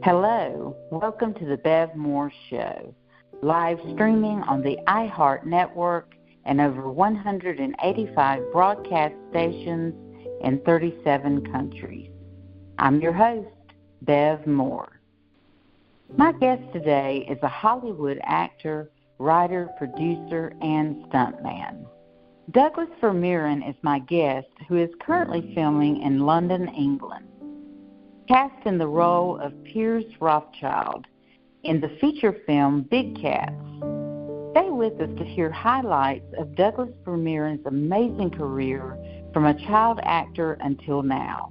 Hello, welcome to the Bev Moore Show, live streaming on the iHeart Network and over 185 broadcast stations in 37 countries. I'm your host, Bev Moore. My guest today is a Hollywood actor, writer, producer, and stuntman. Douglas Vermeeren is my guest, who is currently filming in London, England. Cast in the role of Piers Rothschild in the feature film Big Cats. Stay with us to hear highlights of Douglas Vermeeren's amazing career from a child actor until now.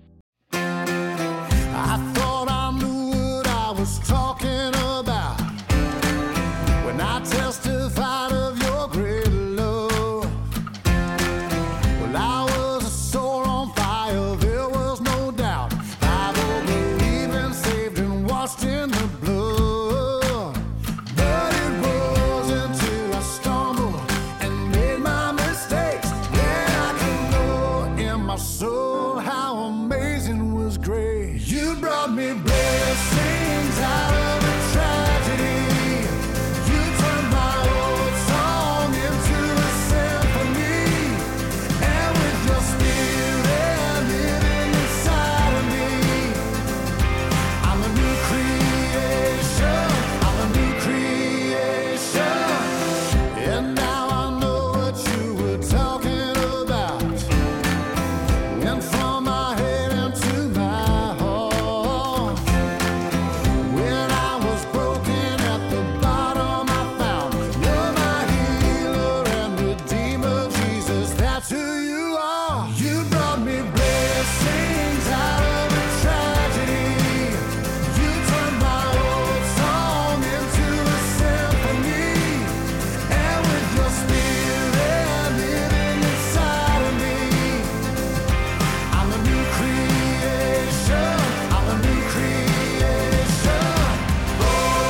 I thought I knew what I was talking about when I testified of your great love. Well, I was a soul on fire, there was no doubt. I've believed and saved and washed in the blood. But it was until I stumbled and made my mistakes that I could know in my soul how amazing was grace. You brought me blessings out of a tragedy. You turned my old song into a symphony. And with your spirit living inside of me, I'm a new creation. I'm a new creation. And now I know what you were talking about. Went from my head into my heart. When I was broken at the bottom, I found you're my healer and redeemer, Jesus. That's who you are. You brought me blessings out of a tragedy. You turned my old song into a symphony. And with your spirit living inside of me, I'm a new creation. I'm a new creation. But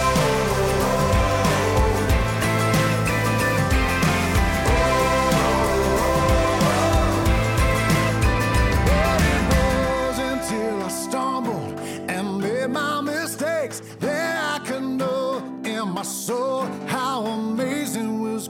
it was until I stumbled and made my mistakes that I could know in my soul how amazing was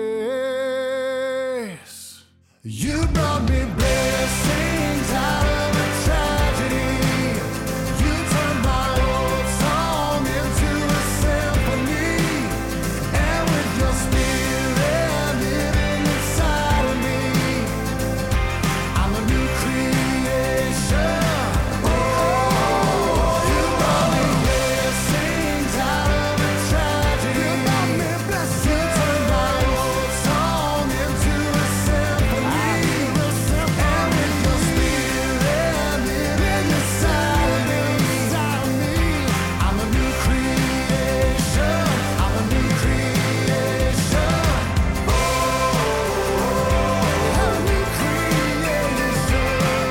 grace. You brought me blessings out of a tragedy. You turned my old song into a symphony. And with your spirit living inside of me, I'm a new creation. Oh, you brought me blessings out of a tragedy. You turned my old song into a symphony. And with your spirit living inside of me, I'm a new creation. I'm a new creation. Oh, I'm a new creation.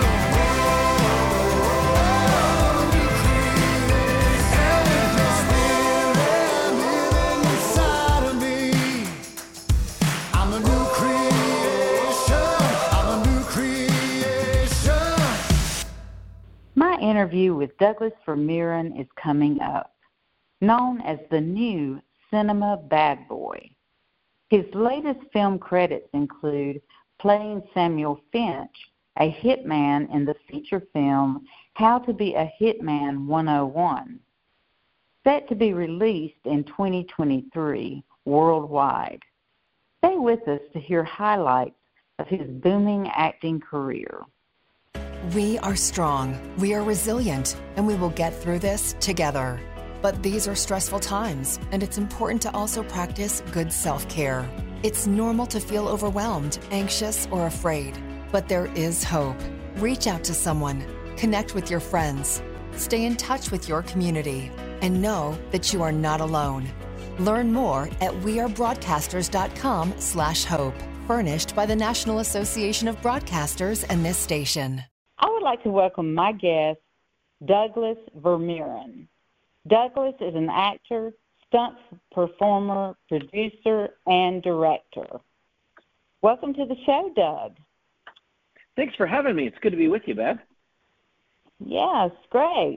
And with your spirit living inside of me, I'm a new creation. I'm a new creation. My interview with Douglas Vermeeren is coming up. Known as the new cinema bad boy. His latest film credits include playing Samuel Finch, a hitman in the feature film How to Be a Hitman 101, set to be released in 2023 worldwide. Stay with us to hear highlights of his booming acting career. We are strong, we are resilient, and we will get through this together. But these are stressful times, and it's important to also practice good self-care. It's normal to feel overwhelmed, anxious, or afraid, but there is hope. Reach out to someone, connect with your friends, stay in touch with your community, and know that you are not alone. Learn more at wearebroadcasters.com/hope, furnished by the National Association of Broadcasters and this station. I would like to welcome my guest, Douglas Vermeeren. Douglas is an actor, stunt performer, producer, and director. Welcome to the show, Doug. Thanks for having me. It's good to be with you, Bev. Yes, great.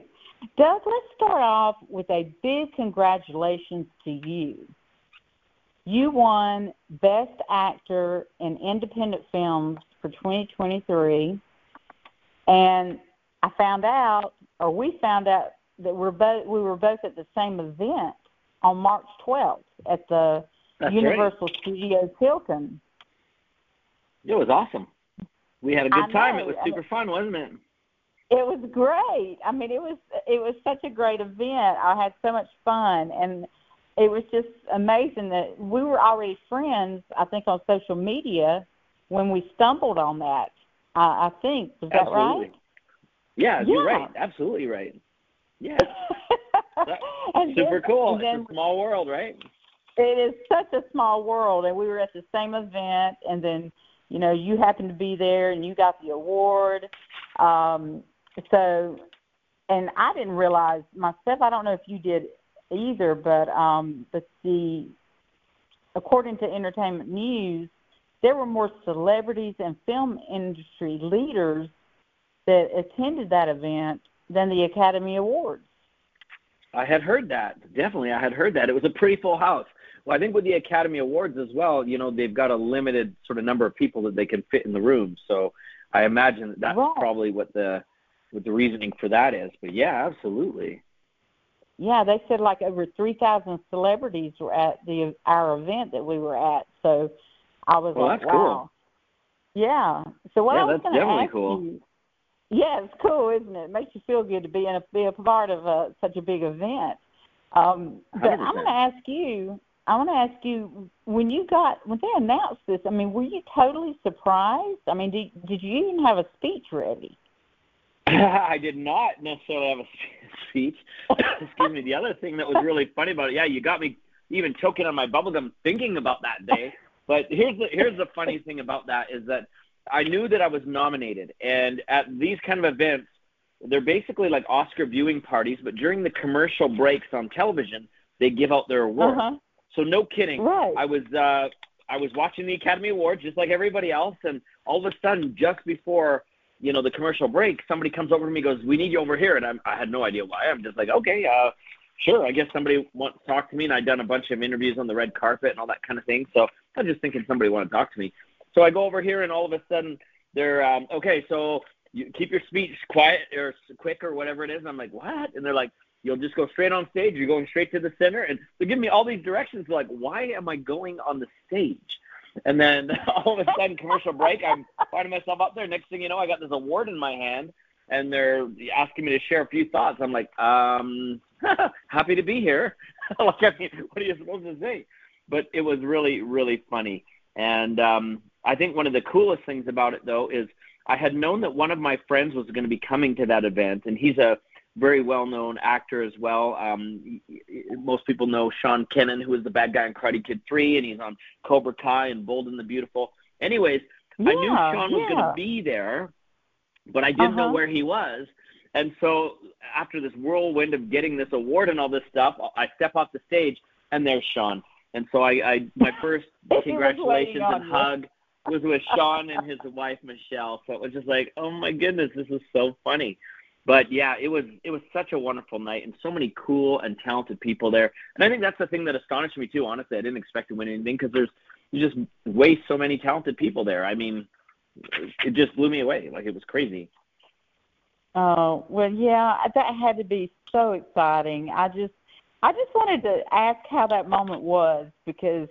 Doug, let's start off with a big congratulations to you. You won Best Actor in Independent Films for 2023, and I found out, or we found out, that we were both at the same event on March 12th at the Universal Studios Hilton. It was awesome. We had a good time. It was super fun, wasn't it? It was great. I mean, it was such a great event. I had so much fun, and it was just amazing that we were already friends, I think, on social media when we stumbled on that. I think. Is that right? Yeah, you're right. Absolutely right. Yeah. Super cool. It's a small world, right? It is such a small world, and we were at the same event, and then, you know, you happened to be there, and you got the award. So, and I didn't realize myself, I don't know if you did either, but according to Entertainment News, there were more celebrities and film industry leaders that attended that event than the Academy Awards. I had heard that. Definitely, I had heard that. It was a pretty full house. Well, I think with the Academy Awards as well, you know, they've got a limited sort of number of people that they can fit in the room. So I imagine that's probably what the reasoning for that is. But, yeah, absolutely. Yeah, they said like over 3,000 celebrities were at our event that we were at. So I was like, that's wow. Cool. Yeah. So what I was that's definitely ask cool. you, yeah, it's cool, isn't it? It makes you feel good to be a part of such a big event. But I'm going to ask you, when they announced this, I mean, were you totally surprised? I mean, did you even have a speech ready? I did not necessarily have a speech. Excuse me. The other thing that was really funny about it, you got me even choking on my bubblegum thinking about that day. But here's the funny thing about that is that I knew that I was nominated. And at these kind of events, they're basically like Oscar viewing parties, but during the commercial breaks on television, they give out their awards. Uh-huh. So no kidding. Right. I was watching the Academy Awards just like everybody else, and all of a sudden, just before the commercial break, somebody comes over to me and goes, "We need you over here." And I had no idea why. I'm just like, okay, sure. I guess somebody wants to talk to me, and I'd done a bunch of interviews on the red carpet and all that kind of thing. So I was just thinking somebody wanted to talk to me. So I go over here, and all of a sudden they're, okay, so you keep your speech quiet or quick or whatever it is. And I'm like, what? And they're like, you'll just go straight on stage. You're going straight to the center. And they're giving me all these directions. Like, why am I going on the stage? And then all of a sudden, commercial break, I'm finding myself up there. Next thing you know, I got this award in my hand, and they're asking me to share a few thoughts. I'm like, happy to be here. Like, I mean, what are you supposed to say? But it was really, really funny. And I think one of the coolest things about it, though, is I had known that one of my friends was going to be coming to that event, and he's a very well-known actor as well. Most people know Sean Kennan, who is the bad guy in Karate Kid 3, and he's on Cobra Kai and Bold and the Beautiful. Anyways, I knew Sean was going to be there, but I didn't know where he was. And so after this whirlwind of getting this award and all this stuff, I step off the stage, and there's Sean. And so my first congratulations and hug was with Sean and his wife, Michelle. So it was just like, oh, my goodness, this is so funny. But, yeah, it was such a wonderful night and so many cool and talented people there. And I think that's the thing that astonished me, too. Honestly, I didn't expect to win anything because you just waste so many talented people there. I mean, it just blew me away. Like, it was crazy. Oh, well, yeah, that had to be so exciting. I just wanted to ask how that moment was because,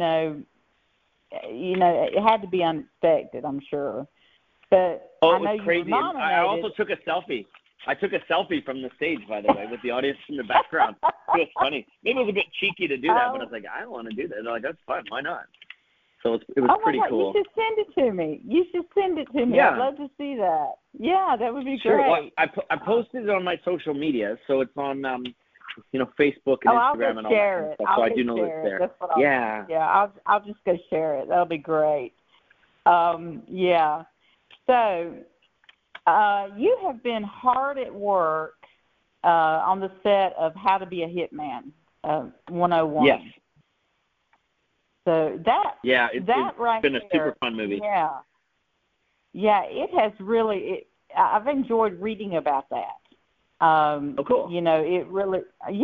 it had to be unexpected, I'm sure. But it was crazy. I also took a selfie. I took a selfie from the stage, by the way, with the audience in the background. It was funny. Maybe it was a bit cheeky to do that, but I was like, I don't want to do that. They're like, that's fun. Why not? So it was pretty cool. You should send it to me. Yeah. I'd love to see that. Yeah, that would be great. Well, I posted it on my social media, so it's on Facebook and Instagram and all that kind of stuff. So I do know it's there. That's what I'll just go share it. That'll be great. Yeah. So you have been hard at work on the set of How to Be a Hitman 101. Yes. So it's been a super fun movie. Yeah. Yeah, it has really. I've enjoyed reading about that. Cool. You know, it really,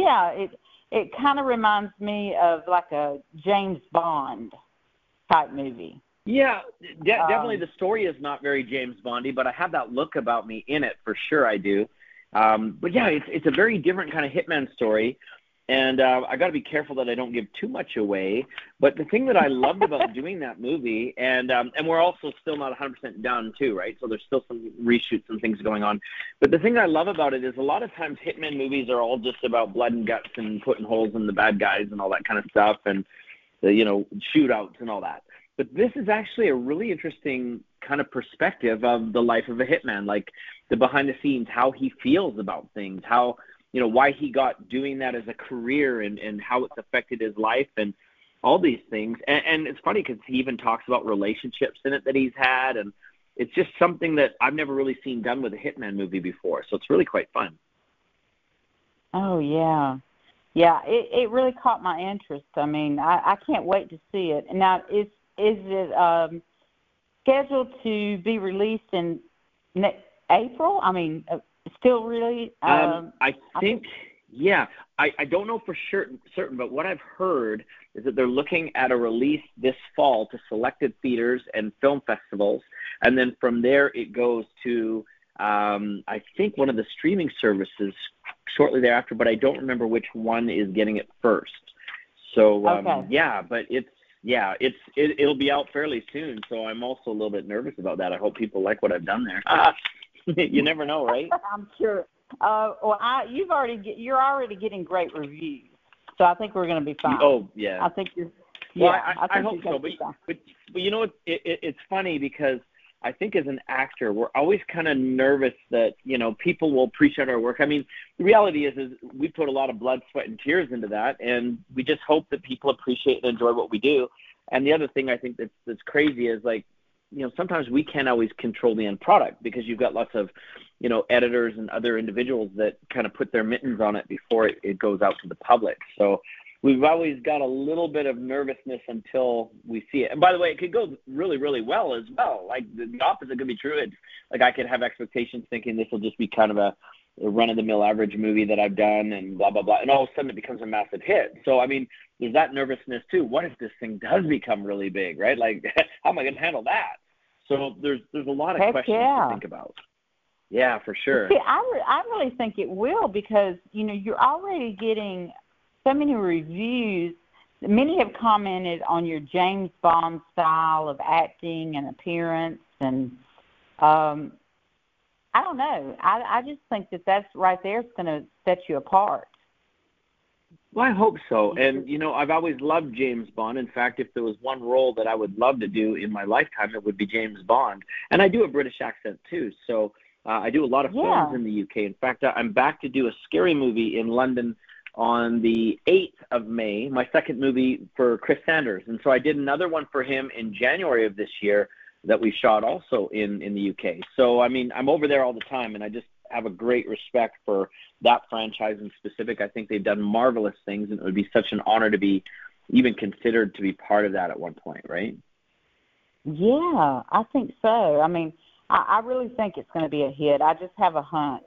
it kind of reminds me of like a James Bond type movie. Yeah, definitely the story is not very James Bondy, but I have that look about me in it for sure. I do. But yeah, it's a very different kind of hitman story. And I got to be careful that I don't give too much away. But the thing that I loved about doing that movie, and we're also still not 100% done too, right? So there's still some reshoots and things going on. But the thing I love about it is a lot of times hitman movies are all just about blood and guts and putting holes in the bad guys and all that kind of stuff, and the, you know, shootouts and all that. But this is actually a really interesting kind of perspective of the life of a hitman, like the behind the scenes, how he feels about things, how, you know, why he got doing that as a career, and how it's affected his life and all these things. And it's funny because he even talks about relationships in it that he's had. And it's just something that I've never really seen done with a hitman movie before. So it's really quite fun. Oh, yeah. Yeah, it really caught my interest. I mean, I can't wait to see it. Now, is it scheduled to be released in April? I mean, still really? I think, yeah. I don't know for certain, but what I've heard is that they're looking at a release this fall to selected theaters and film festivals, and then from there it goes to, I think, one of the streaming services shortly thereafter, but I don't remember which one is getting it first. So, okay. Yeah, but it'll be out fairly soon, so I'm also a little bit nervous about that. I hope people like what I've done there. You never know, right? I'm sure. You're already getting great reviews, so I think we're going to be fine. Oh, yeah. I think you're. Well, yeah, I hope so. But you know, it's funny because I think as an actor, we're always kind of nervous that, you know, people will appreciate our work. I mean, the reality is we put a lot of blood, sweat, and tears into that, and we just hope that people appreciate and enjoy what we do. And the other thing I think that's crazy is, like, you know, sometimes we can't always control the end product because you've got lots of, you know, editors and other individuals that kind of put their mittens on it before it goes out to the public. So we've always got a little bit of nervousness until we see it. And by the way, it could go really, really well as well. Like the opposite could be true. It's like I could have expectations thinking this will just be kind of a run-of-the-mill average movie that I've done and blah, blah, blah. And all of a sudden it becomes a massive hit. So, I mean, there's that nervousness too. What if this thing does become really big, right? Like, how am I going to handle that? So there's a lot of questions to think about. Yeah, for sure. See, I really think it will because, you know, you're already getting so many reviews. Many have commented on your James Bond style of acting and appearance. And I don't know. I just think that's right there is going to set you apart. Well, I hope so. And, you know, I've always loved James Bond. In fact, if there was one role that I would love to do in my lifetime, it would be James Bond. And I do a British accent, too. So I do a lot of films in the UK. In fact, I'm back to do a scary movie in London on the 8th of May, my second movie for Chris Sanders. And so I did another one for him in January of this year that we shot also in the UK. So, I mean, I'm over there all the time, and I just have a great respect for that franchise in specific. I think they've done marvelous things, and it would be such an honor to be even considered to be part of that at one point, right? Yeah, I think so. I mean, I really think it's going to be a hit. I just have a hunch.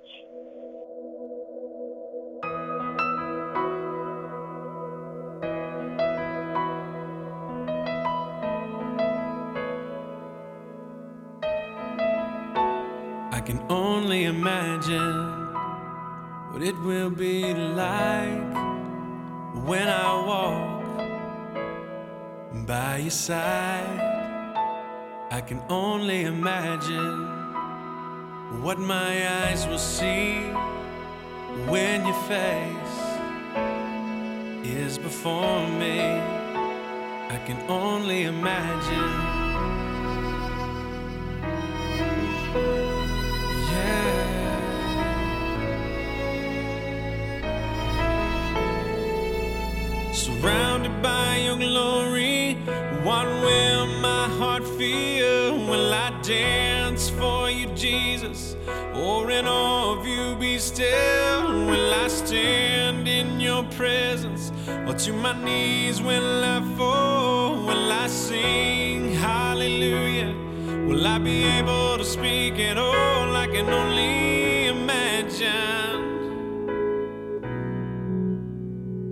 I can only imagine what it will be like when I walk by your side. I can only imagine what my eyes will see when your face is before me. I can only imagine. Surrounded by your glory, what will my heart feel? Will I dance for you, Jesus? Or in awe of you be still? Will I stand in your presence? Or to my knees will I fall? Will I sing hallelujah? Will I be able to speak at all? I can only imagine.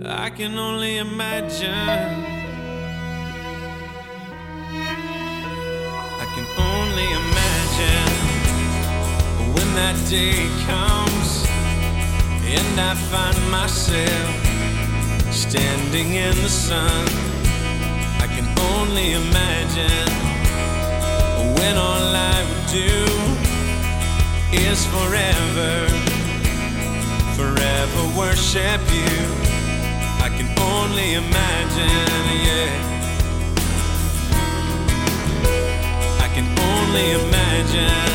I can only imagine. I can only imagine when that day comes and I find myself standing in the sun. I can only imagine when all I would do is forever worship you. I can only imagine, yeah. I can only imagine.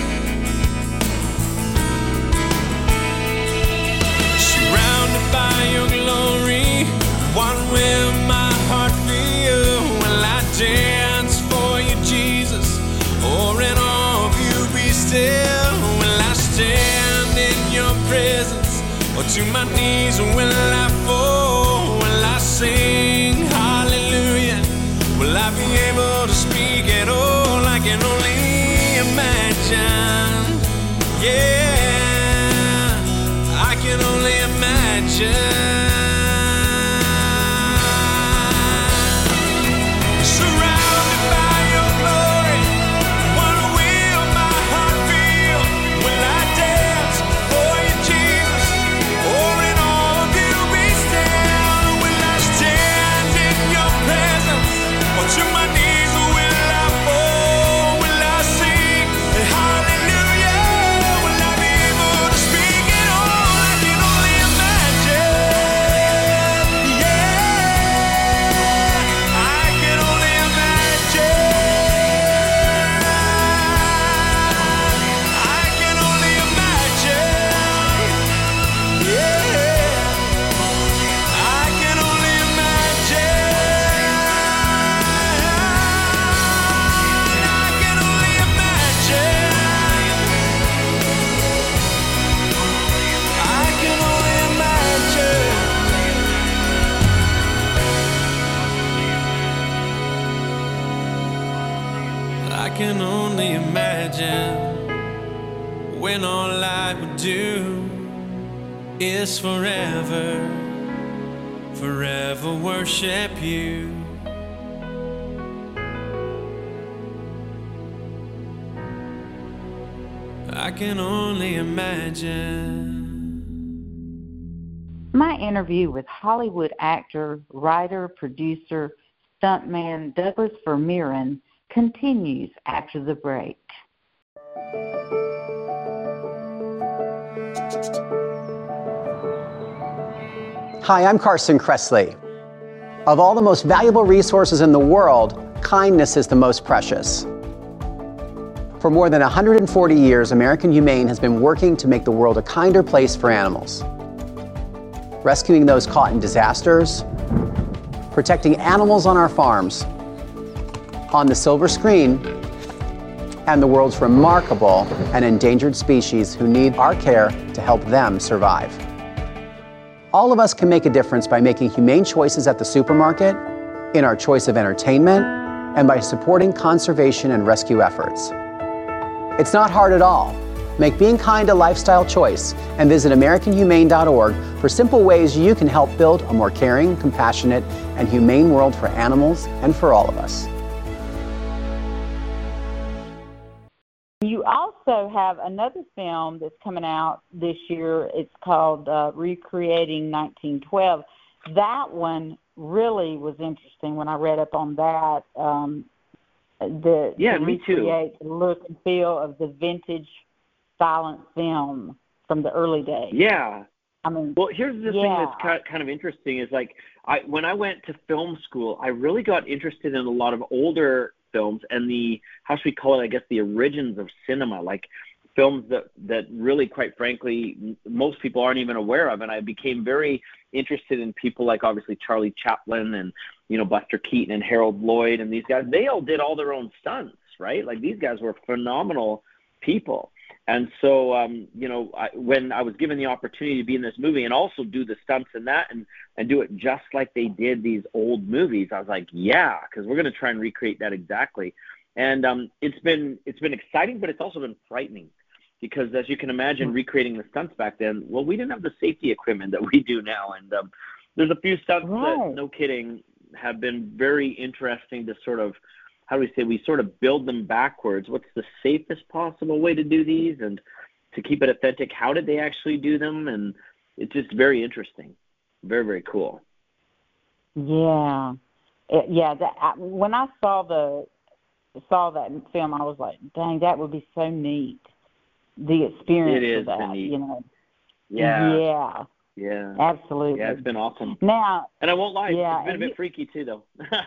Surrounded by your glory, what will my heart feel? Will I dance for you, Jesus? Or in awe of you be still? Will I stand in your presence? Or to my knees will I fall? Will I sing hallelujah? Will I be able to speak at all? I can only imagine. Yeah, I can only imagine. I can only imagine when all I would do is forever worship you. I can only imagine. My interview with Hollywood actor, writer, producer, stuntman Douglas Vermeeren continues after the break. Hi, I'm Carson Kressley. Of all the most valuable resources in the world, kindness is the most precious. For more than 140 years, American Humane has been working to make the world a kinder place for animals. Rescuing those caught in disasters, protecting animals on our farms, on the silver screen, and the world's remarkable and endangered species who need our care to help them survive. All of us can make a difference by making humane choices at the supermarket, in our choice of entertainment, and by supporting conservation and rescue efforts. It's not hard at all. Make being kind a lifestyle choice and visit AmericanHumane.org for simple ways you can help build a more caring, compassionate, and humane world for animals and for all of us. You also have another film that's coming out this year. It's called Recreating 1912. That one really was interesting when I read up on that. Me too. Recreate the look and feel of the vintage silent film from the early days. Yeah. I mean, well, here's the thing that's kind of interesting is like when I went to film school, I really got interested in a lot of older films and the, how should we call it, I guess the origins of cinema, like films that really, quite frankly, most people aren't even aware of. And I became very interested in people like obviously Charlie Chaplin and, you know, Buster Keaton and Harold Lloyd and these guys. They all did all their own stunts, right? Like these guys were phenomenal people. And so, when I was given the opportunity to be in this movie and also do the stunts in that and do it just like they did these old movies, I was like, yeah, because we're going to try and recreate that exactly. And it's been exciting, but it's also been frightening because, as you can imagine, recreating the stunts back then, well, we didn't have the safety equipment that we do now. And There's a few stunts Right. that, no kidding, have been very interesting to sort of, how do we say, we sort of build them backwards. What's the safest possible way to do these, and to keep it authentic, how did they actually do them? And it's just very interesting. Very, very cool. Yeah. When I saw that film, I was like, dang, that would be so neat. The experience It is of that, neat. you know. Yeah. Yeah, absolutely. Yeah, it's been awesome. Now, And I won't lie, yeah, it's been a bit freaky too, though.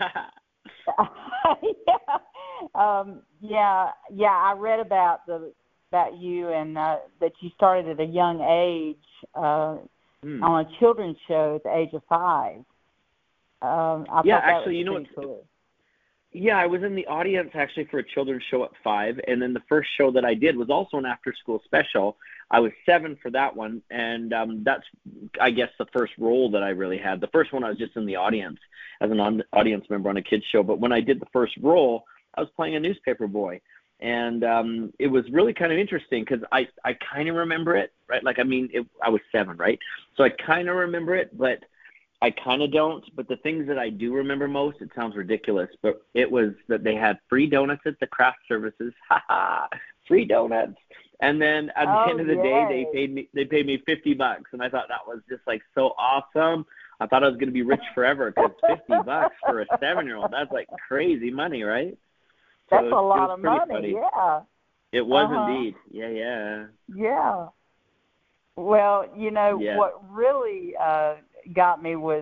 I read about you and that you started at a young age on a children's show at the age of 5. I thought that actually, was you know pretty cool. Yeah, I was in the audience actually for a children's show at 5, and then the first show that I did was also an after-school special. I was 7 for that one, and that's, I guess, the first role that I really had. The first one I was just in the audience as an audience member on a kids show, but when I did the first role, I was playing a newspaper boy, and it was really kind of interesting because I kind of remember it, right? Like, I mean, I was 7, right? So I kind of remember it, but I kind of don't, but the things that I do remember most, it sounds ridiculous, but it was that they had free donuts at the craft services. Free donuts. And then at the end of the day, they paid me $50, and I thought that was just like so awesome. I thought I was going to be rich forever, because $50 for a 7-year-old, that's like crazy money, right? That's a lot of money. Funny. Yeah. It was indeed. Yeah. Yeah. Well, you know, what really got me was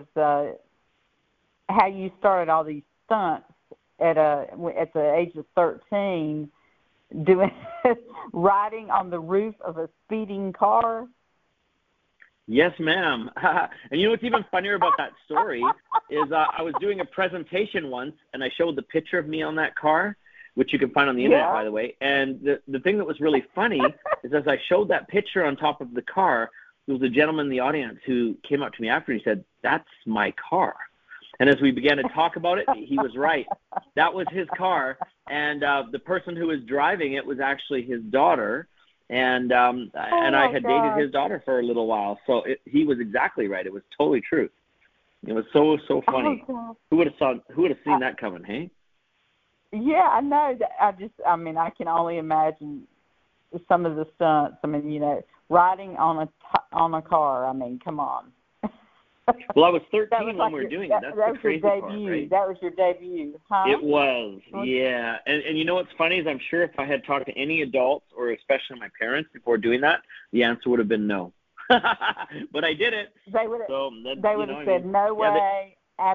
how you started all these stunts at the age of 13, doing riding on the roof of a speeding car. Yes, ma'am. And you know what's even funnier about that story is I was doing a presentation once, and I showed the picture of me on that car, which you can find on the internet, by the way. And the thing that was really funny is as I showed that picture on top of the car, there was a gentleman in the audience who came up to me after and he said, "That's my car." And as we began to talk about it, he was right. That was his car. And the person who was driving it was actually his daughter. And I had dated his daughter for a little while. So he was exactly right. It was totally true. It was so funny. Who would have seen that coming, hey? Yeah, I know. I can only imagine some of the stunts. I mean, you know, riding on a car. I mean, come on. Well, I was 13 when we were doing it. That's the crazy part, right? That was your debut, huh? It was, yeah. And you know what's funny is I'm sure if I had talked to any adults, or especially my parents, before doing that, the answer would have been no. But I did it. They would have said, no way.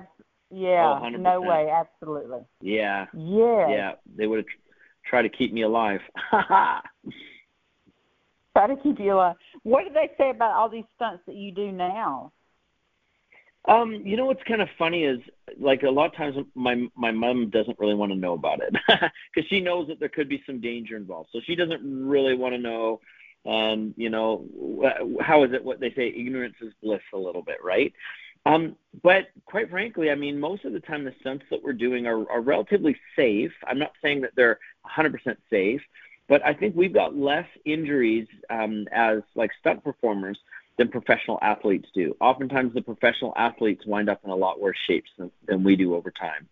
No way, absolutely. Yeah. Yeah. Yeah, they would have tried to keep me alive. Try to keep you alive. What do they say about all these stunts that you do now? You know what's kind of funny is, like, a lot of times my mom doesn't really want to know about it because she knows that there could be some danger involved. So she doesn't really want to know. And, you know, how is it what they say, ignorance is bliss a little bit, right? But quite frankly, I mean, most of the time the stunts that we're doing are relatively safe. I'm not saying that they're 100% safe, but I think we've got less injuries as like stunt performers than professional athletes do. Oftentimes the professional athletes wind up in a lot worse shapes than we do over time.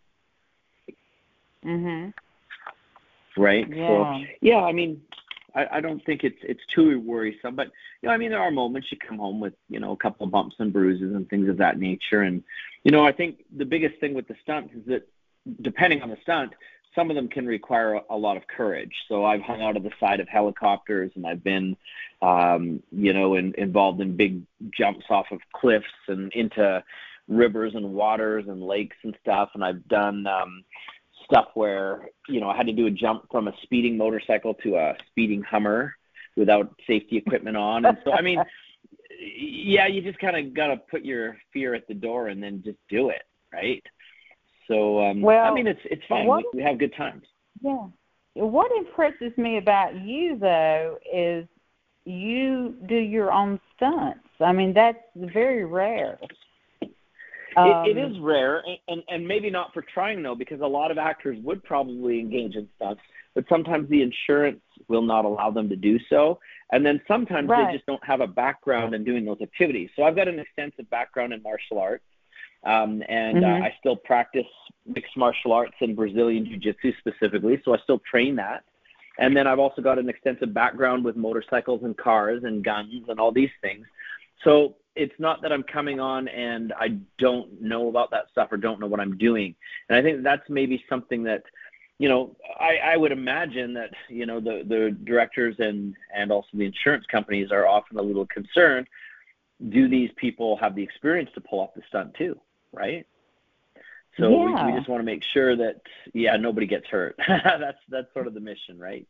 Mhm. Right? Yeah. So, yeah, I mean, I don't think it's too worrisome, but, you know, I mean, there are moments you come home with, you know, a couple of bumps and bruises and things of that nature. And, you know, I think the biggest thing with the stunts is that depending on the stunt, some of them can require a lot of courage. So I've hung out of the side of helicopters, and I've been, you know, involved in big jumps off of cliffs and into rivers and waters and lakes and stuff. And I've done stuff where, you know, I had to do a jump from a speeding motorcycle to a speeding Hummer without safety equipment on. And so, I mean, yeah, you just kind of got to put your fear at the door and then just do it, right? So, I mean, it's fine. We have good times. Yeah. What impresses me about you, though, is you do your own stunts. I mean, that's very rare. It is rare, and maybe not for trying, though, because a lot of actors would probably engage in stunts, but sometimes the insurance will not allow them to do so. And then sometimes Right. they just don't have a background in doing those activities. So I've got an extensive background in martial arts, and I still practice mixed martial arts and Brazilian Jiu-Jitsu specifically, so I still train that. And then I've also got an extensive background with motorcycles and cars and guns and all these things. So it's not that I'm coming on and I don't know about that stuff or don't know what I'm doing. And I think that's maybe something that, you know, I would imagine that, you know, the directors and also the insurance companies are often a little concerned. Do these people have the experience to pull off the stunt too, right? So we just want to make sure that, nobody gets hurt. That's sort of the mission, right?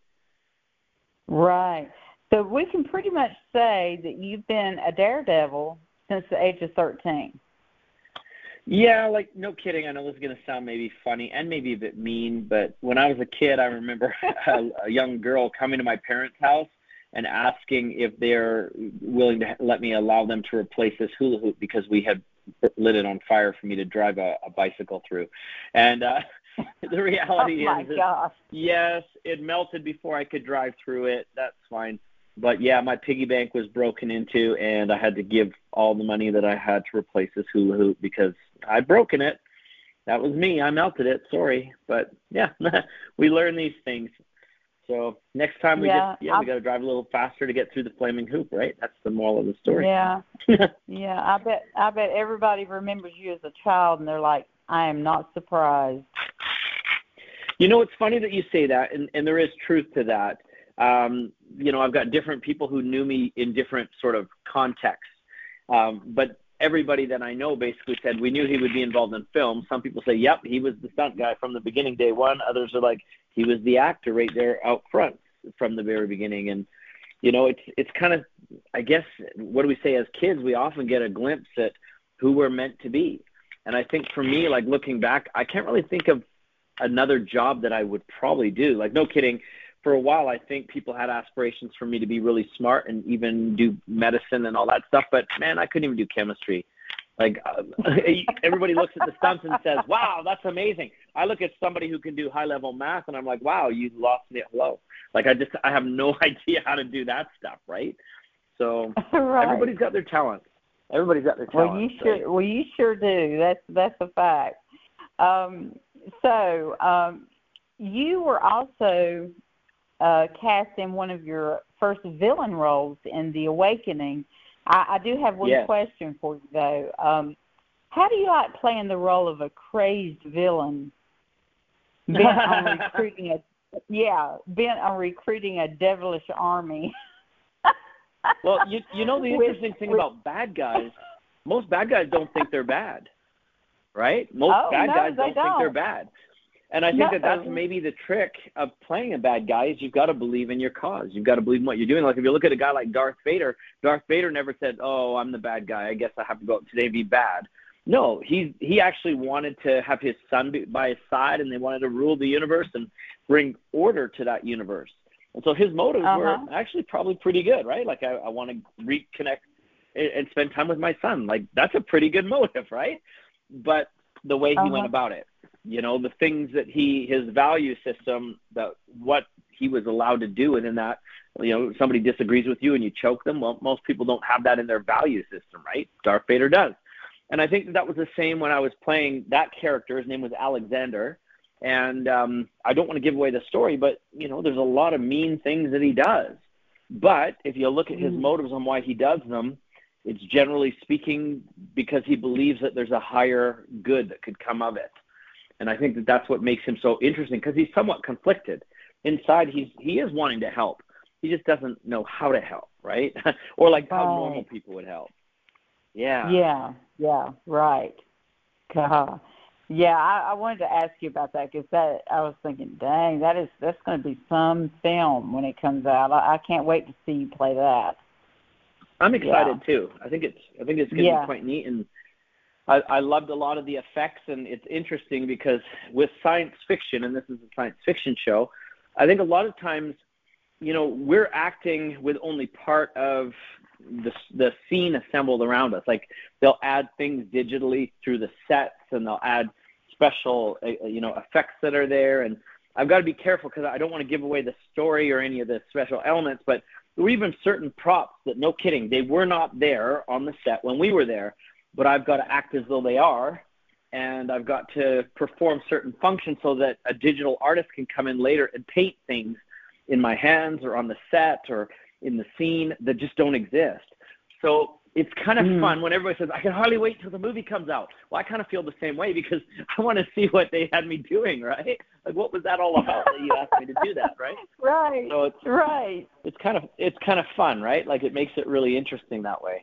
Right. So we can pretty much say that you've been a daredevil since the age of 13. Yeah, like, no kidding. I know this is going to sound maybe funny and maybe a bit mean, but when I was a kid, I remember a young girl coming to my parents' house and asking if they're willing to let me allow them to replace this hula hoop because we had lit it on fire for me to drive a bicycle through. And the reality is, yes, it melted before I could drive through it. That's fine. But, yeah, my piggy bank was broken into, and I had to give all the money that I had to replace this hula hoop because I'd broken it. That was me. I melted it. Sorry. But, yeah, we learn these things. So next time we got to drive a little faster to get through the flaming hoop, right? That's the moral of the story. Yeah. Yeah, I bet everybody remembers you as a child, and they're like, I am not surprised. You know, it's funny that you say that, and there is truth to that. You know, I've got different people who knew me in different sort of contexts. But everybody that I know basically said we knew he would be involved in film. Some people say, yep, he was the stunt guy from the beginning, day one. Others are like, he was the actor right there out front from the very beginning. And, you know, it's kind of, I guess, what do we say as kids? We often get a glimpse at who we're meant to be. And I think for me, like looking back, I can't really think of another job that I would probably do. Like, no kidding. For a while, I think people had aspirations for me to be really smart and even do medicine and all that stuff. But, man, I couldn't even do chemistry. Like, everybody looks at the stunts and says, wow, that's amazing. I look at somebody who can do high-level math, and I'm like, wow, you lost me at hello. Like, I have no idea how to do that stuff, right? So right. Everybody's got their talent. Everybody's got their talent. Well, you sure do. That's a fact. You were also cast in one of your first villain roles in The Awakening. I do have one question for you, though. How do you like playing the role of a crazed villain bent on recruiting a devilish army? Well, you know the interesting thing about bad guys, most bad guys don't think they're bad, right? Most bad guys don't think they're bad. And I think that's maybe the trick of playing a bad guy is you've got to believe in your cause. You've got to believe in what you're doing. Like if you look at a guy like Darth Vader never said, oh, I'm the bad guy. I guess I have to go out today and be bad. No, he actually wanted to have his son by his side, and they wanted to rule the universe and bring order to that universe. And so his motives were actually probably pretty good, right? Like I want to reconnect and spend time with my son. Like that's a pretty good motive, right? But the way he went about it, you know, the things that his value system, that what he was allowed to do within that, you know, somebody disagrees with you and you choke them. Well, most people don't have that in their value system, right? Darth Vader does. And I think that was the same when I was playing that character. His name was Alexander. And I don't want to give away the story, but, you know, there's a lot of mean things that he does. But if you look at his motives on why he does them, it's generally speaking because he believes that there's a higher good that could come of it. And I think that that's what makes him so interesting because he's somewhat conflicted. Inside, he is wanting to help. He just doesn't know how to help, right? Or like how normal people would help. Yeah, right. Yeah, I wanted to ask you about that because I was thinking, dang, that's going to be some film when it comes out. I can't wait to see you play that. I'm excited too. I think it's going to be quite neat, and I loved a lot of the effects, and it's interesting because with science fiction, and this is a science fiction show, I think a lot of times, you know, we're acting with only part of the scene assembled around us. Like they'll add things digitally through the sets, and they'll add special, you know, effects that are there. And I've got to be careful because I don't want to give away the story or any of the special elements, but there were even certain props that, no kidding, they were not there on the set when we were there, but I've got to act as though they are, and I've got to perform certain functions so that a digital artist can come in later and paint things in my hands or on the set or in the scene that just don't exist. So it's kind of fun when everybody says, I can hardly wait till the movie comes out. Well, I kind of feel the same way because I want to see what they had me doing, right? Like, what was that all about that you asked me to do that, right? Right. So it's right. It's kind of fun, right? Like, it makes it really interesting that way.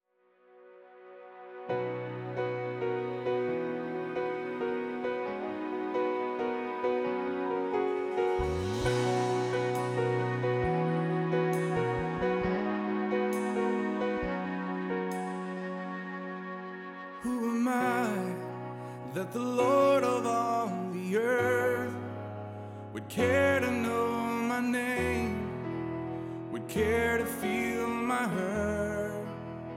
That the Lord of all the earth would care to know my name, would care to feel my hurt.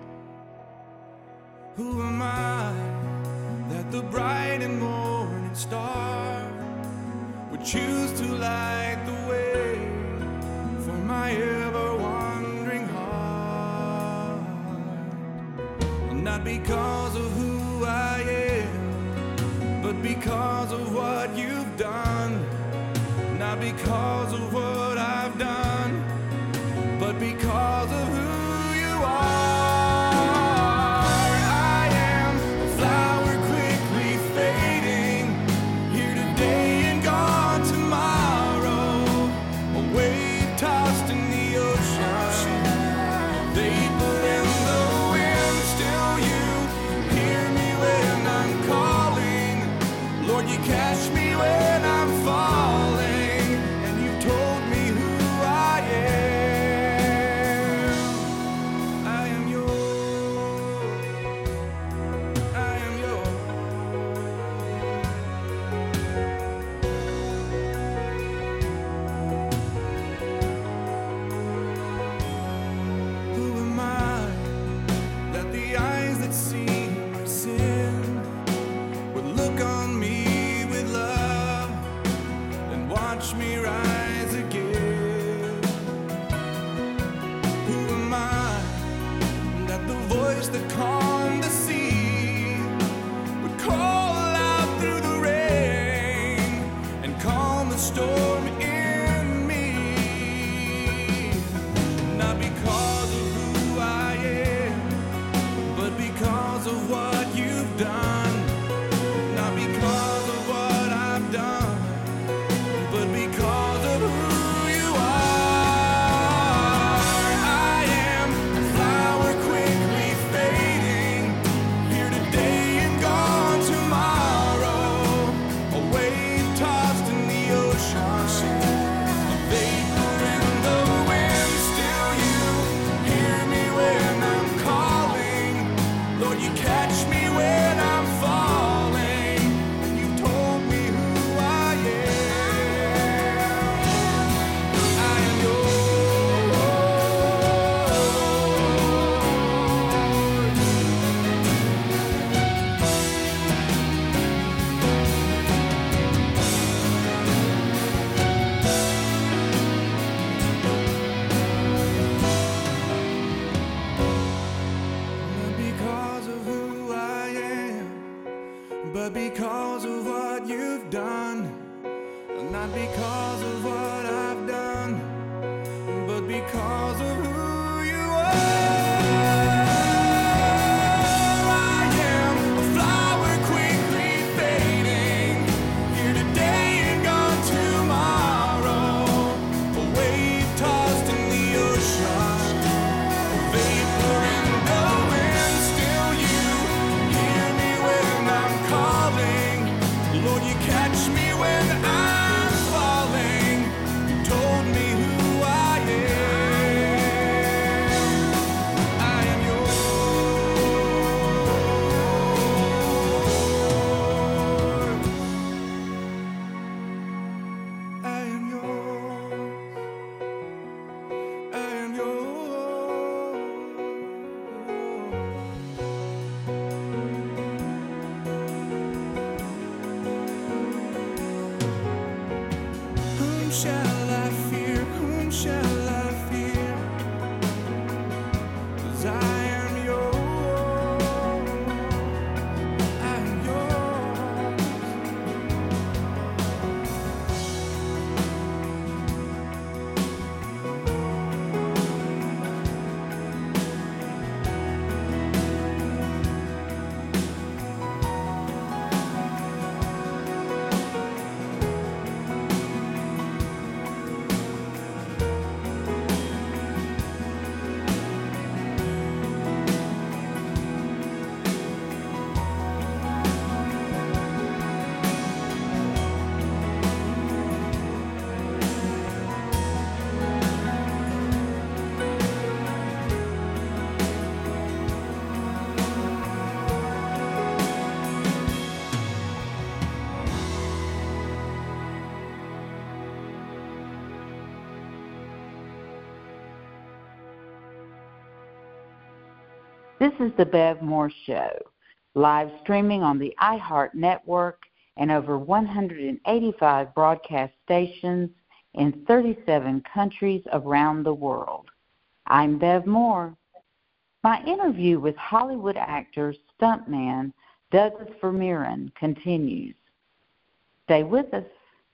Who am I that the bright and morning star would choose to light the way for my ever-wandering heart? Not because of who I am, but because of what you've done. Not because of what I've done, but because of who you are. I am a flower quickly fading, here today and gone tomorrow, a wave tossed in the ocean, a vapor in the wind. Still you hear me when I'm calling, Lord, you catch me when I'm falling, and you've told me who I am. I am yours. I am yours. Who am I that the eyes that see my sin would look on me with love and watch me rise again? Who am I that the voice that calmed the sea would call out through the rain and calm the storm in me? Not because of who I am, but because of what you've done. Not because of what I've done, but because of who you are. I am a flower quickly fading, here today and gone tomorrow, a wave tossed in the ocean, a vapor in the wind. Still you hear me when I'm calling, Lord, you catch me when I'm falling, and you told me who I am. I am yours. Not because of who I am, but because of what you've done. Not because of what I've done, but because of who you are. I am a flower quickly fading, here today and gone tomorrow, a wave tossed in the ocean, a vapor in the wind. Still you hear me when I'm calling, Lord, you catch me when I'm falling. You told me who I am. This is the Bev Moore Show, live streaming on the iHeart Network and over 185 broadcast stations in 37 countries around the world. I'm Bev Moore. My interview with Hollywood actor, stuntman Douglas Vermeeren continues. Stay with us.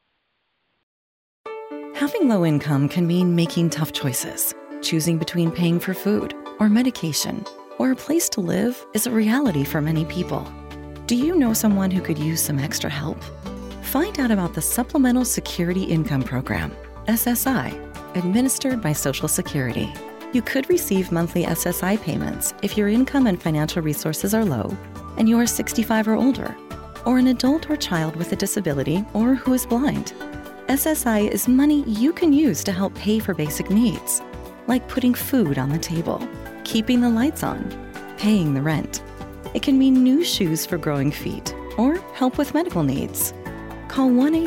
Having low income can mean making tough choices. Choosing between paying for food or medication or a place to live is a reality for many people. Do you know someone who could use some extra help? Find out about the Supplemental Security Income Program, SSI, administered by Social Security. You could receive monthly SSI payments if your income and financial resources are low and you are 65 or older, or an adult or child with a disability or who is blind. SSI is money you can use to help pay for basic needs, like putting food on the table, keeping the lights on, paying the rent. It can mean new shoes for growing feet or help with medical needs. Call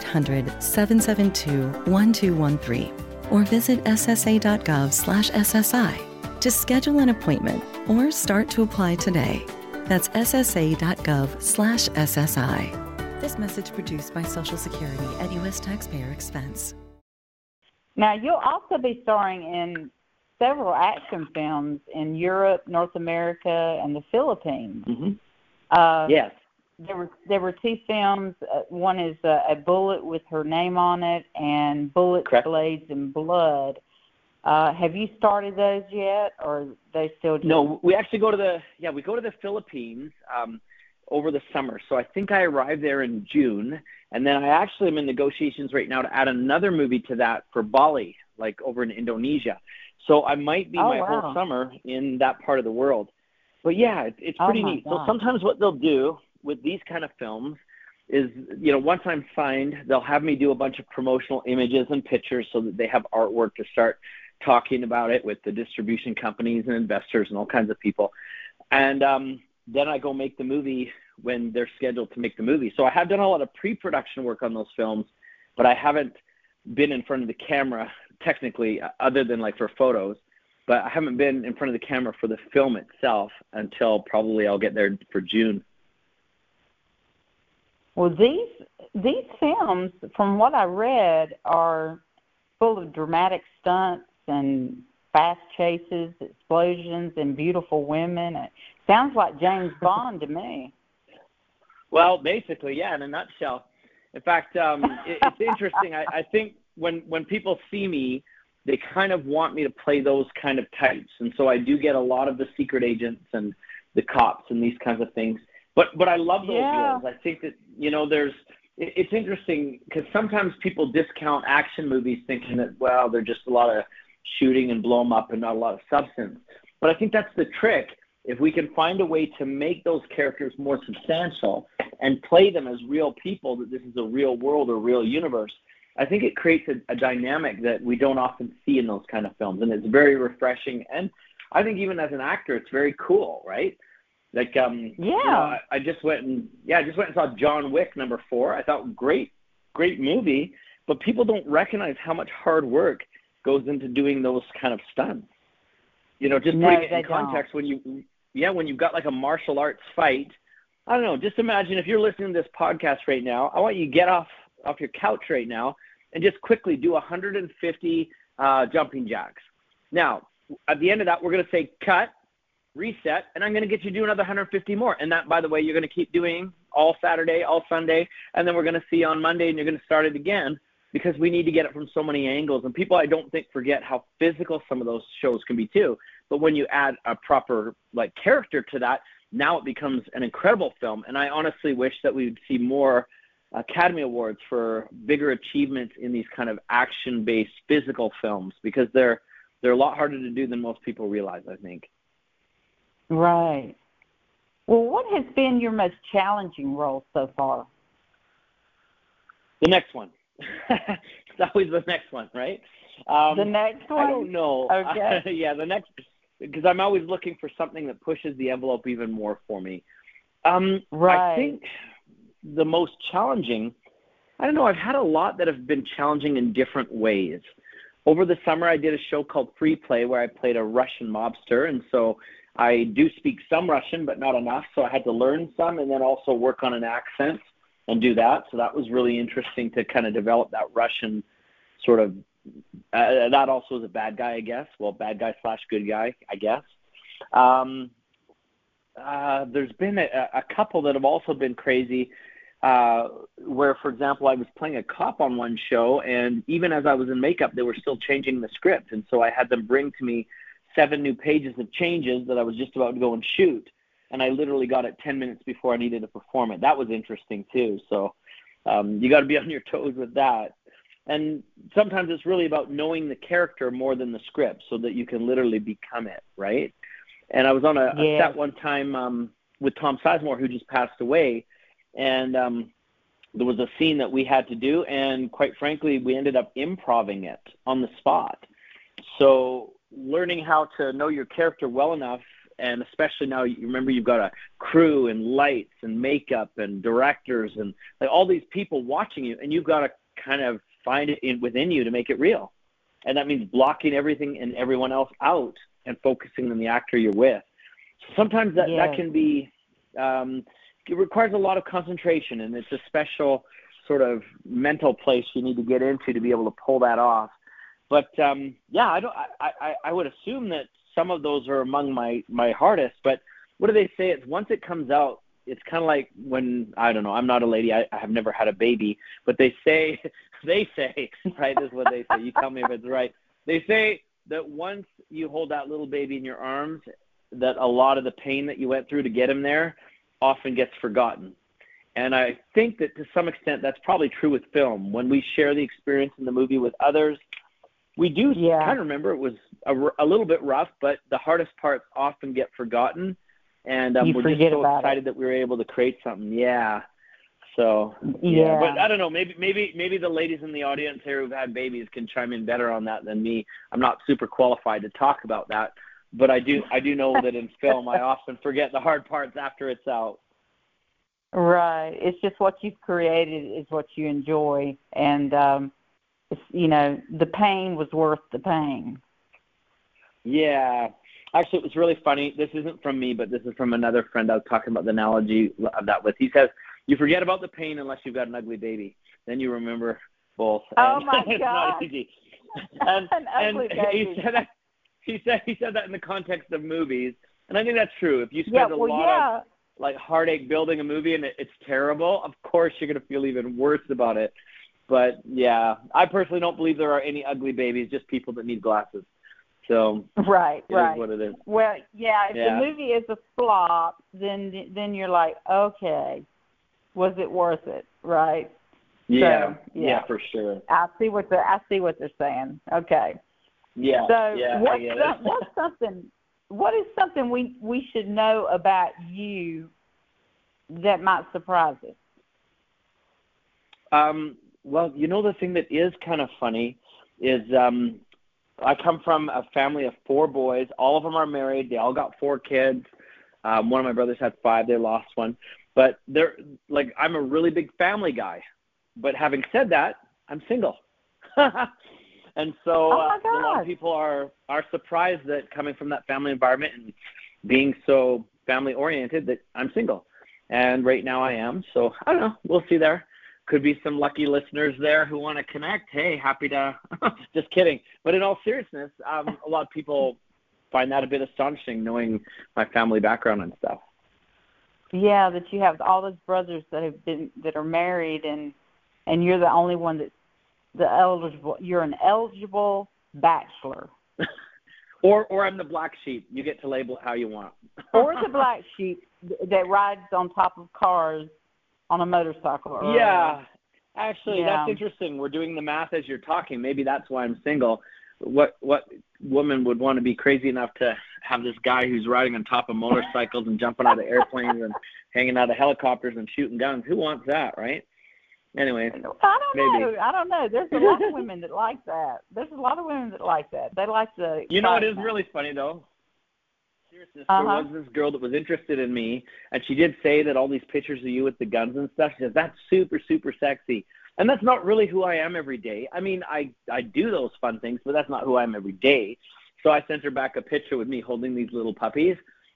1-800-772-1213 or visit ssa.gov/SSI to schedule an appointment or start to apply today. That's ssa.gov/SSI. This message produced by Social Security at U.S. taxpayer expense. Now, you'll also be starring in several action films in Europe, North America, and the Philippines. Mm-hmm. Yes. There were two films. One is A Bullet with Her Name on it, and Bullets, Correct. Blades, and Blood. Have you started those yet, or are they still? No, we actually go to the Philippines over the summer. So I think I arrived there in June, and then I actually am in negotiations right now to add another movie to that for Bali, like over in Indonesia. So I might be whole summer in that part of the world. But yeah, it's pretty neat. God. So sometimes what they'll do with these kind of films is, once I'm signed, they'll have me do a bunch of promotional images and pictures so that they have artwork to start talking about it with the distribution companies and investors and all kinds of people. And then I go make the movie when they're scheduled to make the movie. So I have done a lot of pre-production work on those films, but I haven't been in front of the camera technically, other than like for photos. But I haven't been in front of the camera for the film itself until probably I'll get there for June. Well, these films, from what I read, are full of dramatic stunts and fast chases, explosions, and beautiful women. It sounds like James Bond to me. Well, basically, yeah, in a nutshell. In fact, it's interesting. I think when people see me, they kind of want me to play those kind of types. And so I do get a lot of the secret agents and the cops and these kinds of things. But I love those roles. I think that, it's interesting because sometimes people discount action movies thinking that, well, they're just a lot of shooting and blow them up and not a lot of substance. But I think that's the trick. If we can find a way to make those characters more substantial and play them as real people, that this is a real world or real universe, I think it creates a dynamic that we don't often see in those kind of films. And it's very refreshing. And I think even as an actor, it's very cool, right? Like, I just went and saw John Wick #4. I thought great movie, but people don't recognize how much hard work goes into doing those kind of stunts. Just putting it in context when you've got like a martial arts fight. I don't know. Just imagine if you're listening to this podcast right now. I want you to get off your couch right now and just quickly do 150 jumping jacks. Now, at the end of that, we're going to say cut, reset, and I'm going to get you to do another 150 more. And that, by the way, you're going to keep doing all Saturday, all Sunday, and then we're going to see you on Monday, and you're going to start it again because we need to get it from so many angles. And people, I don't think, forget how physical some of those shows can be too. But when you add a proper character to that, now it becomes an incredible film. And I honestly wish that we would see more Academy Awards for bigger achievements in these kind of action-based physical films because they're a lot harder to do than most people realize, I think. Right. Well, what has been your most challenging role so far? The next one. It's always the next one, right? The next one? I don't know. Okay. Yeah, the next, because I'm always looking for something that pushes the envelope even more for me. Right. I think the most challenging, I don't know, I've had a lot that have been challenging in different ways. Over the summer, I did a show called Free Play where I played a Russian mobster, and so I do speak some Russian, but not enough, so I had to learn some and then also work on an accent and do that. So that was really interesting to kind of develop that Russian sort of that also was a bad guy, I guess. Well, bad guy / good guy, I guess. There's been a couple that have also been crazy where, for example, I was playing a cop on one show, and even as I was in makeup, they were still changing the script. And so I had them bring to me 7 new pages of changes that I was just about to go and shoot. And I literally got it 10 minutes before I needed to perform it. That was interesting, too. So you got to be on your toes with that. And sometimes it's really about knowing the character more than the script so that you can literally become it, right? And I was on a set one time with Tom Sizemore, who just passed away, and there was a scene that we had to do, and quite frankly, we ended up improvising it on the spot. So learning how to know your character well enough, and especially now, you remember you've got a crew and lights and makeup and directors and like all these people watching you, and you've got to kind of find it within you to make it real. And that means blocking everything and everyone else out and focusing on the actor you're with. So sometimes that can be, it requires a lot of concentration, and it's a special sort of mental place you need to get into to be able to pull that off. But I would assume that some of those are among my hardest, but what do they say? It's once it comes out, it's kind of like when, I don't know, I'm not a lady, I have never had a baby, but they say, right, this is what they say, you tell me if it's right. They say that once you hold that little baby in your arms, that a lot of the pain that you went through to get him there often gets forgotten. And I think that to some extent that's probably true with film. When we share the experience in the movie with others, we do kind of remember it was a little bit rough, but the hardest parts often get forgotten. And we're just so excited that we were able to create something. Yeah. So, but I don't know, maybe the ladies in the audience here who've had babies can chime in better on that than me. I'm not super qualified to talk about that, but I do know that in film I often forget the hard parts after it's out. Right. It's just what you've created is what you enjoy, and it's, the pain was worth the pain. Yeah. Actually, it was really funny. This isn't from me, but this is from another friend I was talking about the analogy of that with. He says, you forget about the pain unless you've got an ugly baby. Then you remember both. Oh, my God. It's not easy. And ugly baby. He said that in the context of movies. And I think that's true. If you spend a lot of heartache building a movie and it's terrible, of course you're going to feel even worse about it. But, I personally don't believe there are any ugly babies, just people that need glasses. So right. Is what it is. Well, if the movie is a flop, then you're like, okay, was it worth it? Right? Yeah, so, for sure. I see what they're saying. Okay. Yeah. So what is something we should know about you that might surprise us? Well, the thing that is kind of funny is I come from a family of 4 boys. All of them are married. They all got 4 kids. One of my brothers had 5. They lost one. But I'm a really big family guy. But having said that, I'm single. And so a lot of people are surprised that coming from that family environment and being so family-oriented that I'm single. And right now I am. So I don't know. We'll see there. Could be some lucky listeners there who want to connect. Hey, happy to – just kidding. But in all seriousness, a lot of people find that a bit astonishing, knowing my family background and stuff. Yeah, that you have all those brothers that are married, and you're the only one that's eligible. You're an eligible bachelor. Or I'm the black sheep. You get to label it how you want. Or the black sheep that rides on top of cars on a motorcycle. Actually, that's interesting. We're doing the math as you're talking. Maybe that's why I'm single. What woman would want to be crazy enough to have this guy who's riding on top of motorcycles and jumping out of airplanes and hanging out of helicopters and shooting guns? Who wants that, right? Anyway, I don't know. There's a lot of women that like that. They like the. It is really funny though. Seriously, there was this girl that was interested in me, and she did say that all these pictures of you with the guns and stuff, she says, that's super, super sexy. And that's not really who I am every day. I mean, I do those fun things, but that's not who I am every day. So I sent her back a picture with me holding these little puppies,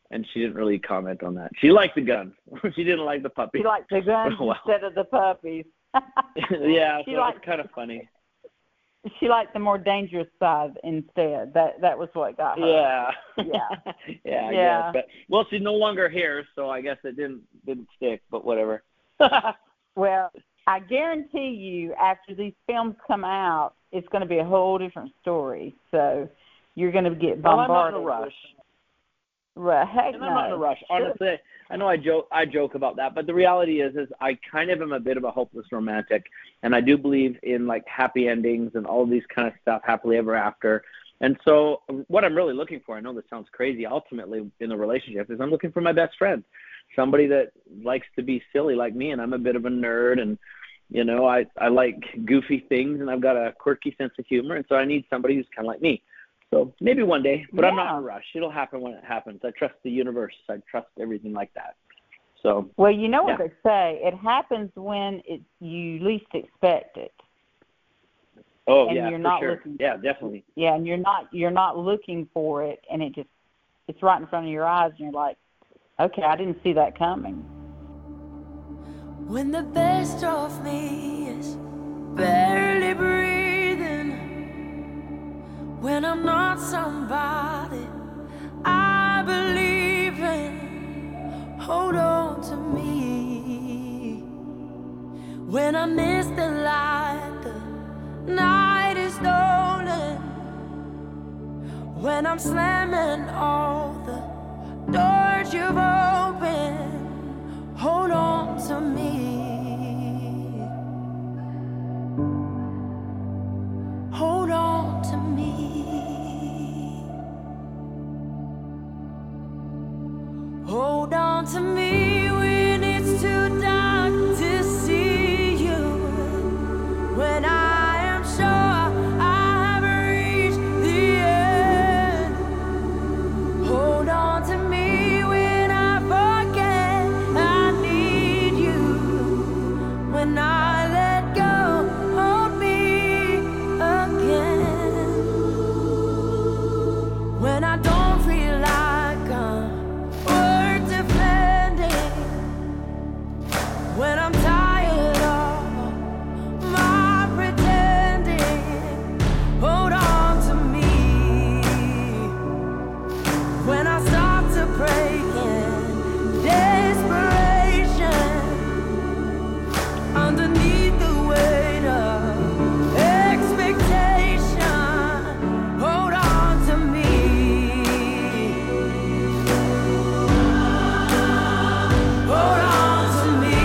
and she didn't really comment on that. She liked the guns. She didn't like the puppies. She liked the guns instead of the puppies. Yeah, so it's kind of funny. She liked the more dangerous side instead. That was what got her. Yeah. Yeah. I guess. But well, she's no longer here, so I guess it didn't stick. But whatever. Well, I guarantee you, after these films come out, it's going to be a whole different story. So you're going to get bombarded. Well, I'm not in a rush. Right? Heck and no. I'm not in a rush. Honestly, I know I joke about that, but the reality is I kind of am a bit of a hopeless romantic, and I do believe in like happy endings and all these kind of stuff, happily ever after. And so what I'm really looking for, I know this sounds crazy, ultimately in a relationship, is I'm looking for my best friend, somebody that likes to be silly like me, and I'm a bit of a nerd, and you know, I like goofy things, and I've got a quirky sense of humor, and so I need somebody who's kind of like me. So maybe one day, but I'm not in a rush. It'll happen when it happens. I trust the universe. I trust everything like that. So well, you know what they say. It happens when you least expect it. Oh, and yeah, you're not sure. Looking yeah, definitely. Yeah, and you're not looking for it, and it's right in front of your eyes, and you're like, okay, I didn't see that coming. When the best of me is barely breathing, when I'm not somebody I believe in, hold on to me. When I miss the light, the night is stolen. When I'm slamming all the doors you've opened, hold on to me. Hold on to me. Hold on to me when it's too dark to see you. When I am sure I have reached the end. Hold on to me when I forget I need you. When I let go, hold me again. When I don't feel like I'm worth defending, when I'm tired of my pretending, hold on to me. When I start to break in desperation, underneath the weight of expectation, hold on to me. Hold on to me.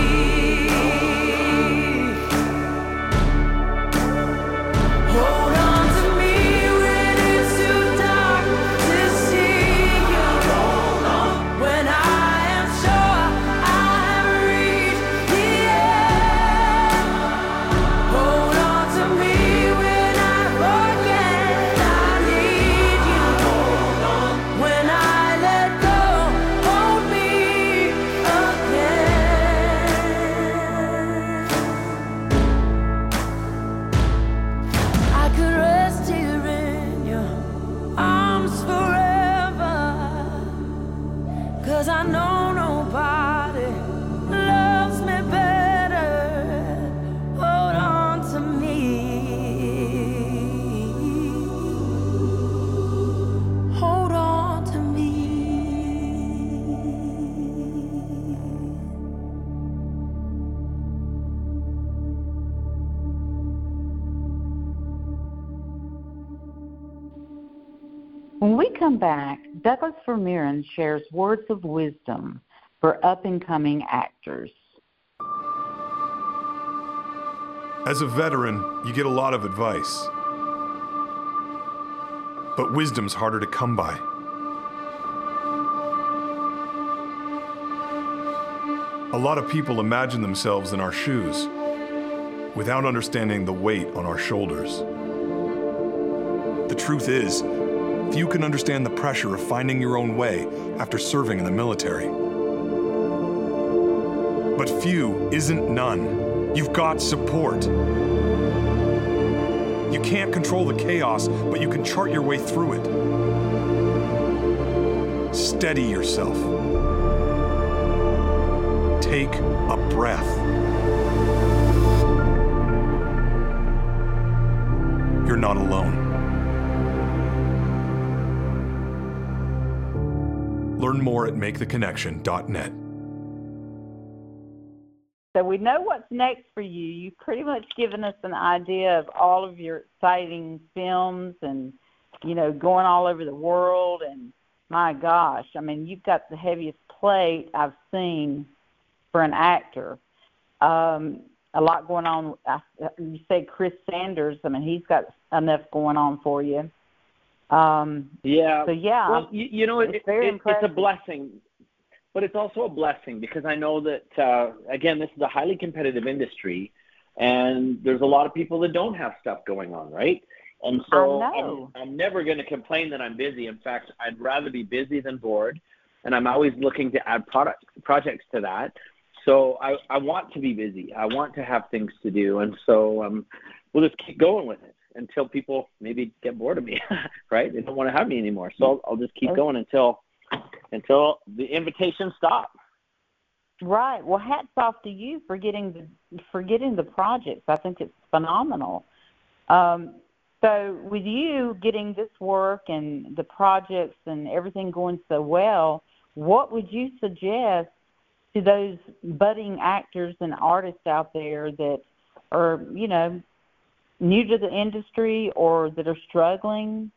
Hold on to me when it's too dark to see you. When I am sure I have reached the end. Hold on to me when I forget I need you. When I let go, hold me again. I could rest here in your arms forever, 'cause I know nobody loves me better. Hold on to me. Hold on to me. When we come back, Douglas Vermeeren shares words of wisdom for up-and-coming actors. As a veteran, you get a lot of advice. But wisdom's harder to come by. A lot of people imagine themselves in our shoes without understanding the weight on our shoulders. The truth is, few can understand the pressure of finding your own way after serving in the military. But few isn't none. You've got support. You can't control the chaos, but you can chart your way through it. Steady yourself. Take a breath. You're not alone. Learn more at maketheconnection.net. So we know what's next for you. You've pretty much given us an idea of all of your exciting films and, going all over the world. And my gosh, I mean, you've got the heaviest plate I've seen for an actor. A lot going on. You say Chris Sanders. I mean, he's got enough going on for you. Yeah. So, yeah. Well, it's a blessing. But it's also a blessing because I know that, again, this is a highly competitive industry, and there's a lot of people that don't have stuff going on, right? And so I'm never going to complain that I'm busy. In fact, I'd rather be busy than bored, and I'm always looking to add projects to that. So I want to be busy. I want to have things to do, and so we'll just keep going with it until people maybe get bored of me, right? They don't want to have me anymore. So I'll just keep going until the invitations stop. Right. Well, hats off to you for getting the projects. I think it's phenomenal. So with you getting this work and the projects and everything going so well, what would you suggest to those budding actors and artists out there that are, new to the industry or that are struggling,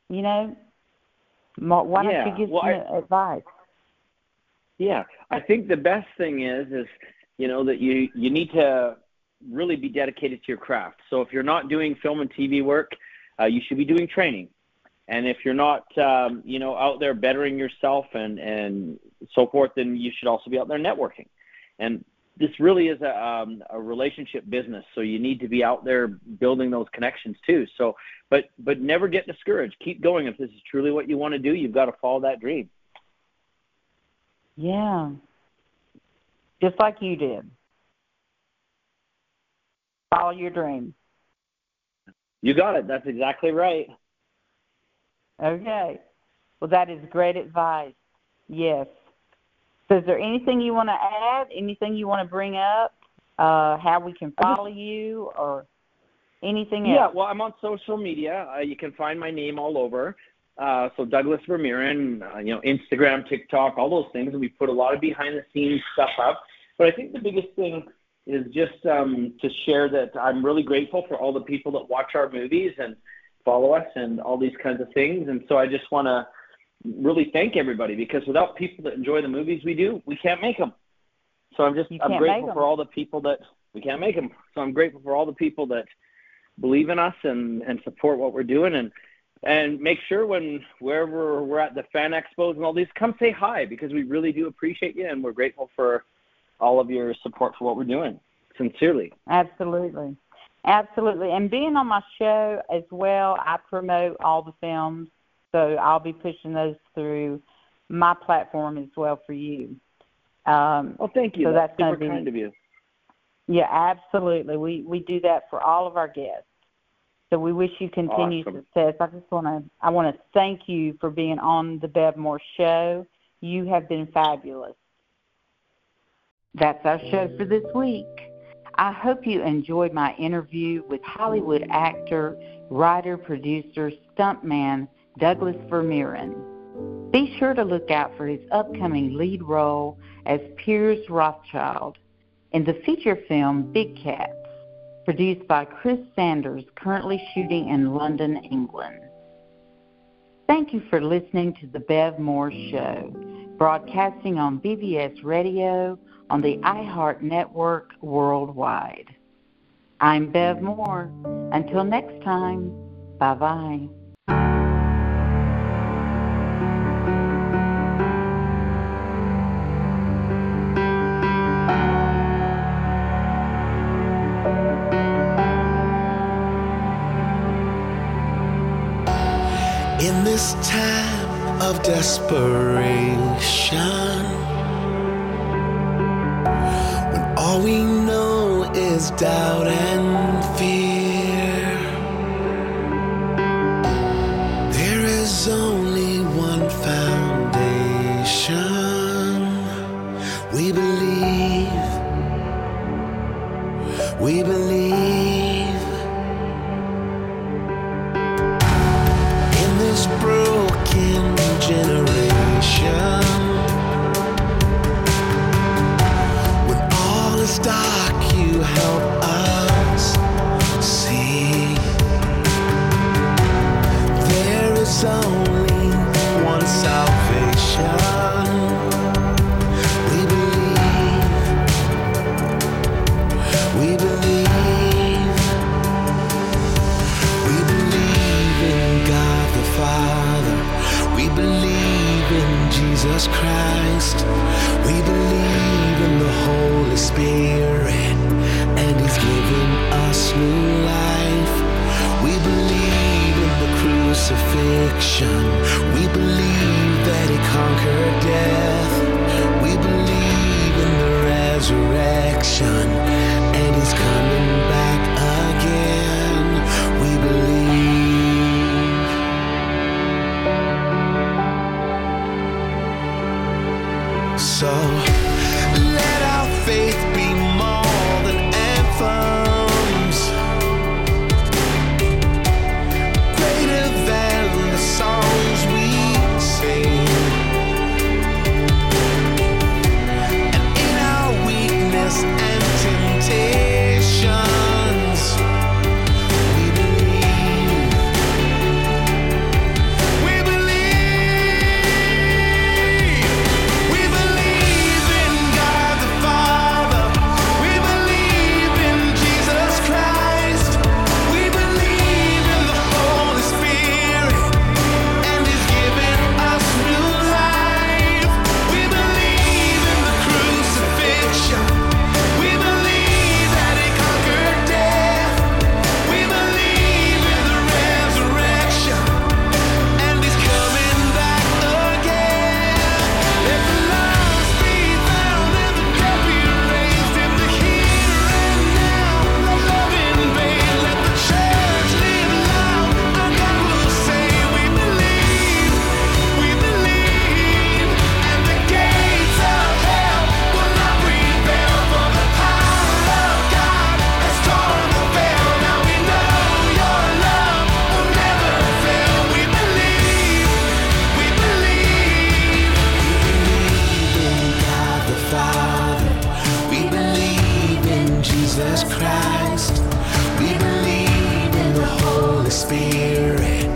Why don't you give some advice? Yeah, I think the best thing is that you need to really be dedicated to your craft. So if you're not doing film and TV work, you should be doing training. And if you're not, out there bettering yourself and so forth, then you should also be out there networking. And this really is a relationship business, so you need to be out there building those connections too. So, but never get discouraged. Keep going. If this is truly what you want to do, you've got to follow that dream. Yeah, just like you did. Follow your dream. You got it. That's exactly right. Okay. Well, that is great advice. Yes. So is there anything you want to add, anything you want to bring up, how we can follow you or anything else? Yeah, well, I'm on social media. You can find my name all over. So Douglas Vermeeren, Instagram, TikTok, all those things. And we put a lot of behind-the-scenes stuff up. But I think the biggest thing is just to share that I'm really grateful for all the people that watch our movies and follow us and all these kinds of things. And so I just want to really thank everybody, because without people that enjoy the movies we do, we can't make them. So I'm grateful for all the people that we can't make them. So I'm grateful for all the people that believe in us and support what we're doing, and make sure wherever we're at the fan expos and all these, come say hi, because we really do appreciate you, and we're grateful for all of your support for what we're doing. Sincerely. Absolutely. And being on my show as well, I promote all the films. So I'll be pushing those through my platform as well for you. Well, thank you. So that's super kind of you. Yeah, absolutely. We do that for all of our guests. So we wish you continued success. I want to thank you for being on the Bev Moore Show. You have been fabulous. That's our show for this week. I hope you enjoyed my interview with Hollywood actor, writer, producer, stuntman, Douglas Vermeeren. Be sure to look out for his upcoming lead role as Piers Rothschild in the feature film Big Cats, produced by Chris Sanders, currently shooting in London, England. Thank you for listening to The Bev Moore Show, broadcasting on BBS Radio on the iHeart Network worldwide. I'm Bev Moore. Until next time, bye-bye. In this time of desperation, when all we know is doubt and fear, there is only one foundation, We believe in this broken generation. When all is dark, you help us see. There is only one salvation. We believe in God the Father. We believe in Jesus Christ. We believe in the Holy Spirit, and He's given us new life. We believe in the crucifixion. We believe that He conquered death. We believe in the resurrection, and He's coming back again. We believe. So let our faith be more than anthems, greater than the songs we sing. And in our weakness and temptations, we believe. We believe. We believe in God the Father. We believe in Jesus Christ. We believe in the Holy Spirit, and He's given us new life. We believe in the crucifixion. We believe that He conquered death. We believe in the resurrection, and He's coming back again. Let the lost be found and the dead be raised in the here and now. Let love invade. Let the church live loud. Our God will say, we believe, and the gates of hell will not prevail. For the power of God has torn the veil. Now we know Your love will never fail. We believe in God the Father. We believe in Jesus Christ. We believe in the Holy Spirit,